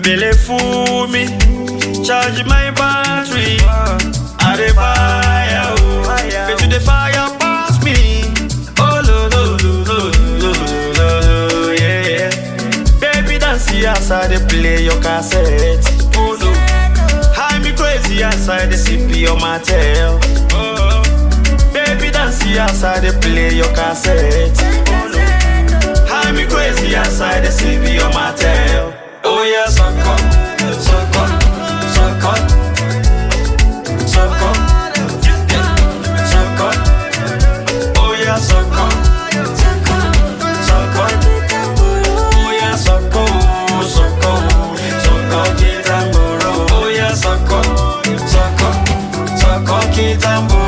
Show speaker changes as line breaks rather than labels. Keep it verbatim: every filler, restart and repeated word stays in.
Billy fool me, charge my battery. I the fire, oh, get to the fire pass me. Oh no no no no no no, yeah yeah. Baby dance outside they play your cassette. Oh no, high me crazy outside the C P on my tail. Oh, baby dance outside they play your cassette. Oh no, high me crazy outside the C P on my tail. Oh yeah, suck up, suck up, suck up, suck up, suck up. Oh yeah, suck up, suck up. Oh yeah, suck up, suck up, suck up, kitamboro. Oh yeah, suck up, suck up, suck up, kitamboro.